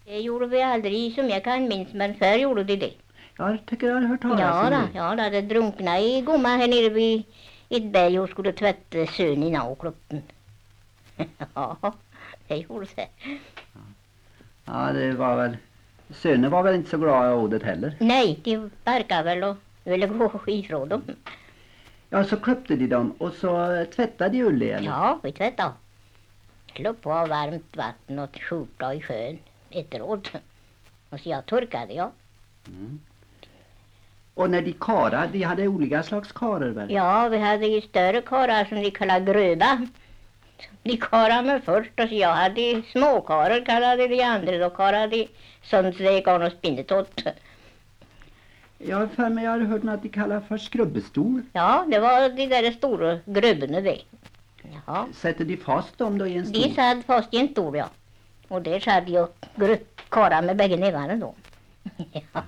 Det gjorde vi aldrig som jag kan minns, men förr gjorde de det. Jag tycker jag har hört talas om det. Ja, det drunknade i gomma här nere vid ett berg och skulle tvätta sön i naukloppen. Ja, det gjorde det. Ja, det var väl... Söner var väl inte så glada av ordet heller. Nej, de barkade väl och ville gå ifrån dem. Ja, så klippte de dem och så tvättade de ull igen. Ja, vi tvättade. Slog på varmt vatten och skjorta i sjön efteråt. Och så jag torkade, ja. Mm. Och när de karade, de hade olika slags karer väl? Ja, vi hade ju större karar som de kallade gröda. De karade mig först och så jag hade småkarer kallade de andra. Då karade de sånt så det gick an och spinnet åt. Ja, för mig jag har hört att de kallar för skrubbestol. Ja, det var de där stora grubborna det. Ja. Sätter de fast dem då i en stol? De satt fast i en stol, ja. Och där satt jag karade med bägge nävarna då. Ja.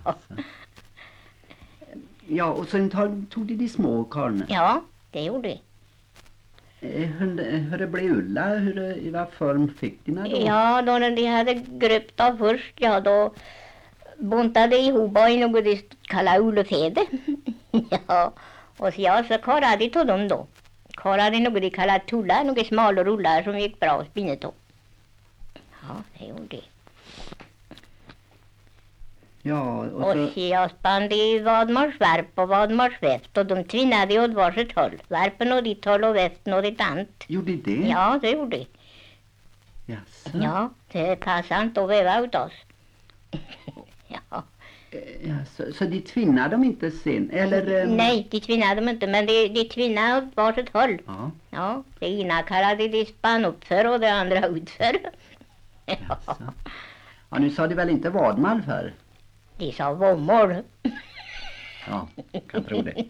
Ja, och sen tog de små karlarna. Ja, det gjorde de. Hur det blev ulla, i vad form fick de då? Ja, då när de hade gröpt av först, ja då buntade ihop i något de kallade ullefäde. Ja, och så karade de till dem då. Karade något de kallade tullar, några smala rullar som gick bra att spinna till. Ja, det gjorde de. Ja, Och så jag spann i vadmarsvärp och vadmarsväft och de tvinnade åt varsitt håll. Värpen och ditt håll och väften och ditt annat. gjorde de det? Ja, det gjorde de. Jaså. Ja, det passade inte att väva ut oss. Ja. Ja, så de tvinnade dem inte sen? Eller, Nej, de tvinnade dem inte, men de tvinnade åt varsitt håll. Ja. Ja, det ena kallade de spann upp för och det andra utför. Ja. Jaså. Ja, nu sa de väl inte vadmal för? De sa vommor. Ja, kan tro det.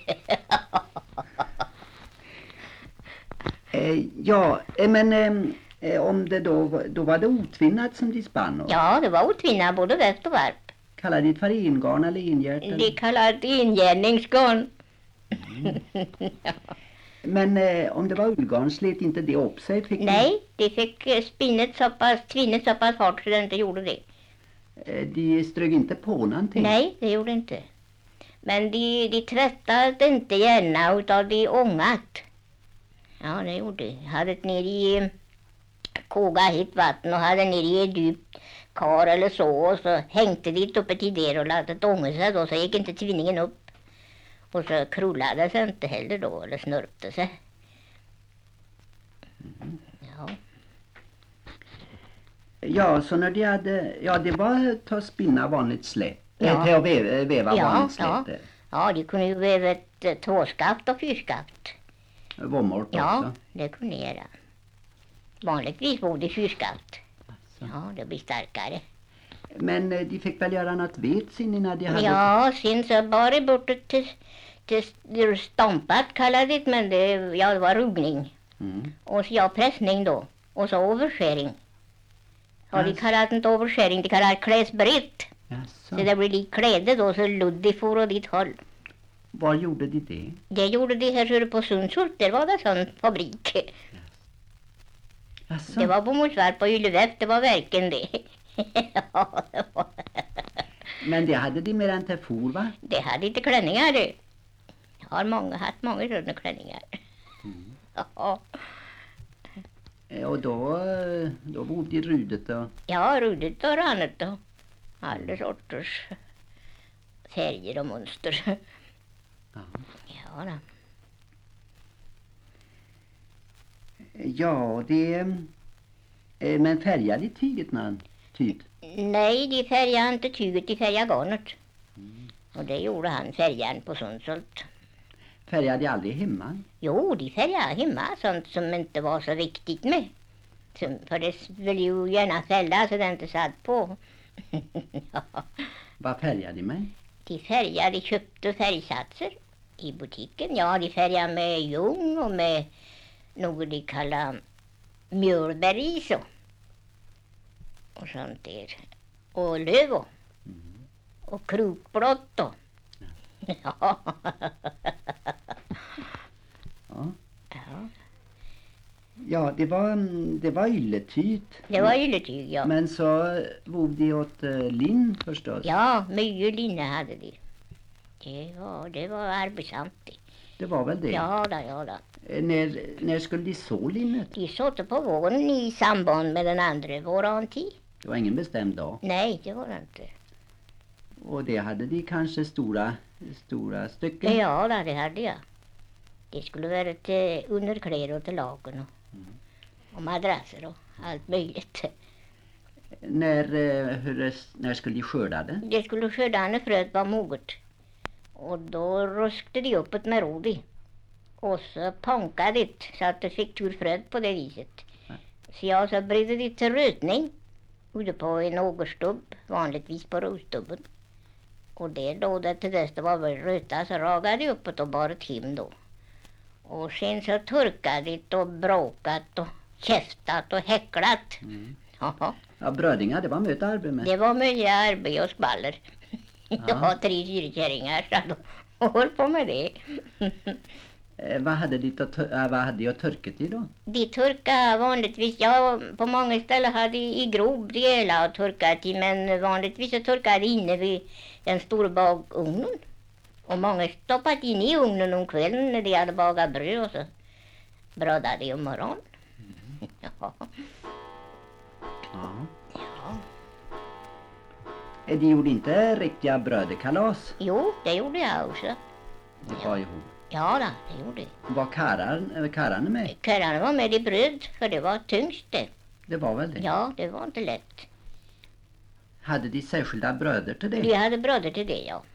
Men om det då var det otvinnat som de spann? Och Ja, det var otvinnat både väst och värp. kallade de det för ingarn eller ingärt? De kallade det ingärningsgarn. Ja. Men om det var ullgarn slet inte det upp sig? Nej, de fick tvinnet så pass hårt så det inte gjorde det. De strög inte på någonting? Nej, det gjorde inte. Men de tvättade inte gärna utav de ångat. Ja, det gjorde de. Hade det ner i koga hit vatten och hade ner i ett djupt kar eller så och så hängte de uppe till där och lät det ånga sig då så gick inte tvinningen upp. Och så krullade sig inte heller då eller snörpte sig. Ja. Ja, så när de hade... Ja, det var att spinna vanligt slätt. Ja. Till att väva vanligt slätt. Ja. Ja, de kunde ju väva ett tvåskaft och fyrskaft. Vommort också. Ja, det kunde jag göra. Vanligtvis var det fyrskaft. Ja, det blir starkare. Men de fick väl göra något vet sin innan de hade... Ja, sen så bara bort till stampat kallade det, men det var ruggning. Mm. Och så pressning då. Och så överskäring. Och de Yes. kallade det inte överskäring, de kallade det kläsbrett. Jaså. Så det blir lite kläde då, så luddig for och dit håll. Var gjorde de det? Det gjorde de här på Sundshult, där var det sån fabrik. Jaså. Det var på Morsvarp och Ylleväft, det var verkligen det. Ja, det var. Men det hade de mer än till for, va? Det hade inte klänningar det. Jag har haft många sådana klänningar. Mm. Ja. Och då bodde de rudet och... Ja, rudet och rannet och alla sorters färger och mönster. Ja. Ja då. Ja, men färgade tyget någon typ? Nej, de färgade inte tyget, de färgade garnet. Mm. Och det gjorde han, färgaren på Sundsholt. Färgade aldrig hemma? Jo, de färgade hemma, sånt som inte var så viktigt med. För det ville ju gärna fälla så det inte satt på. Ja. Vad färgade de med? De köpte färgsatser i butiken. Ja, de färgade med ljung och med något de kallar mjölbär i så. Och sånt där. Och löv och. Mm. Och krokblått och. Ja. Ja. Ja. Ja, det var ylletyt. Det var ylletyg, ja. Men så vog de åt linn förstås. Ja, mycket linne hade de. Det var arbetsamt det. Det var väl det. Ja då. När skulle de så linnet? De satte på våren i samband med den andra våran tid. Det var ingen bestämd dag. Nej, det var det inte. Och det hade de kanske stora stycken. Ja, det hade jag. Det skulle vara till underkläder och till lagen och madrasser och allt möjligt. När skulle de skörda det? Det skulle skörda när fröet var moget. Och då ruskade de upp ett med rodi. Och så pankade det så att det fick tur fröet på det viset. Så jag så bredde det till rötning. Ute på en ågerstubb, vanligtvis på rostubben. Och det låg det till dess det var väl röta så ragade uppåt och bara ett hem då. Och sen så torkade det och bråkat och käftat och häcklat. Jaha. Ja, brödingar, det var mycket arbete med. Det var mycket arbete och skvaller. Jag har 3 syrkärringar så de höll på med det. Vad hade de att törket i då? De torkade vanligtvis, ja på många ställen hade i grov delar torkat i, men vanligtvis så torkade de inne vid den stora bagugnen. Och många stoppat in i ugnen om kvällen när de hade bagat bröd och så brödade de om morgonen. Ja. De gjorde inte riktiga brödekalas? Jo, det gjorde jag också. Det var ihop. Ja då, det gjorde jag. Var karlarna med? Karlarna var med i bröd, för det var tyngst det. Det var väl det? Ja, det var inte lätt. Hade de särskilda bröder till det? De hade bröder till det, ja.